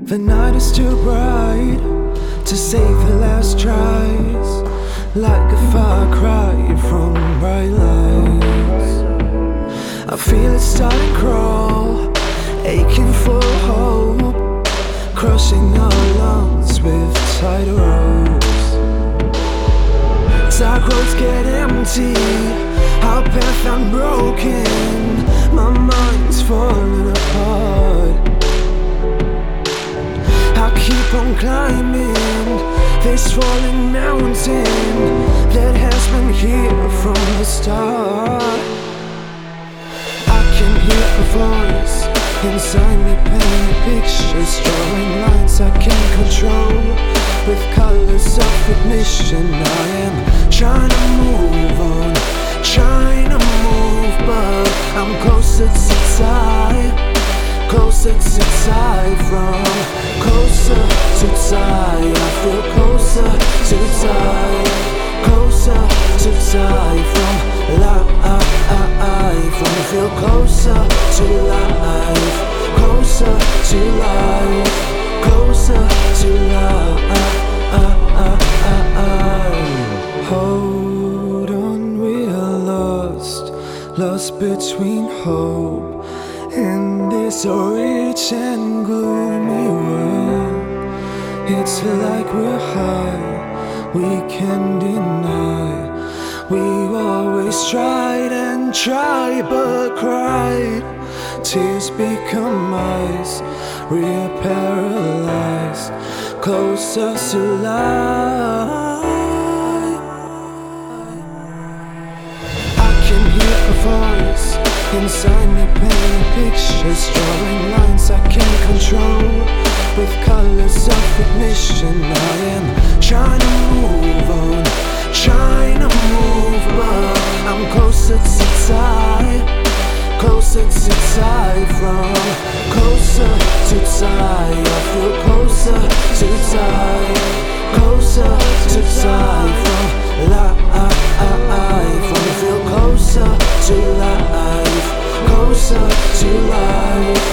The night is too bright to save the last tries, like a far cry from bright lights. I feel it start to crawl, aching for hope, crushing our lungs with tight ropes. Dark roads get empty, our path unbroken, my mind's falling apart. I keep on climbing this falling mountain that has been here from the start. I can hear a voice inside me painting pictures, drawing lines I can't control with colors of ignition. I am trying to move on, trying to move, but I'm closer to die. Closer to die from, closer to die. I feel closer to die, closer to die from life. I feel closer to life, closer to life, closer to life. Hold on, we're lost between hope in this rich and gloomy world. It's like we're high, we can't deny. We've always tried and tried but cried. Tears become eyes, we're paralyzed. Closer to life. I can hear a voice inside me painting pictures, drawing lines I can't control with colors of ignition. I am trying to move on, trying to move, but I'm closer to die, closer to die from, closer to die. I feel closer to die, closer to die from life. I feel closer to life, closer to life,